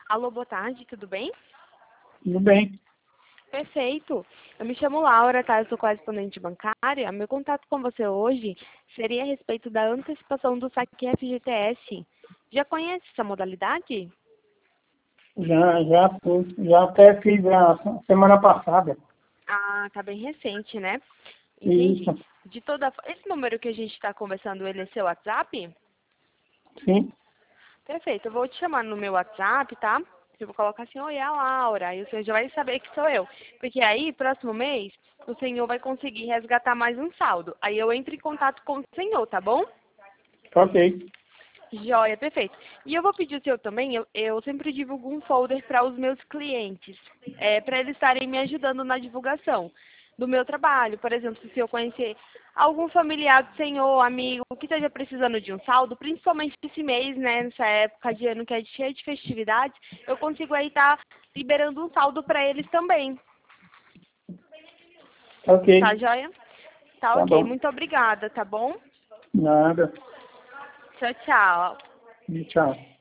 Alô, boa tarde, tudo bem? Tudo bem. Perfeito. Eu me chamo Laura, tá? Eu sou correspondente bancária. Meu contato com você hoje seria a respeito da antecipação do saque FGTS. Já conhece essa modalidade? Já até fiz a semana passada. Ah, tá bem recente, né? Entendi. Isso, Esse número que a gente está conversando, ele é seu WhatsApp? sim. Perfeito. Eu vou te chamar no meu WhatsApp, tá? Eu vou colocar assim, oi, é a Laura. Aí o senhor já vai saber que sou eu. Porque aí, próximo mês, o senhor vai conseguir resgatar mais um saldo. Aí eu entro em contato com o senhor, tá bom? Ok. Joia, perfeito. E eu vou pedir o seu também, eu sempre divulgo um folder para os meus clientes, para eles estarem me ajudando na divulgação do meu trabalho. Por exemplo, se eu conhecer algum familiar do senhor, amigo, que esteja precisando de um saldo, principalmente esse mês, né, nessa época de ano que é cheia de festividades, eu consigo aí estar liberando um saldo para eles também. Ok. Tá, joia? Tá Tá ok, bom. muito obrigada, tá bom? Nada. Tchau, tchau. Tchau.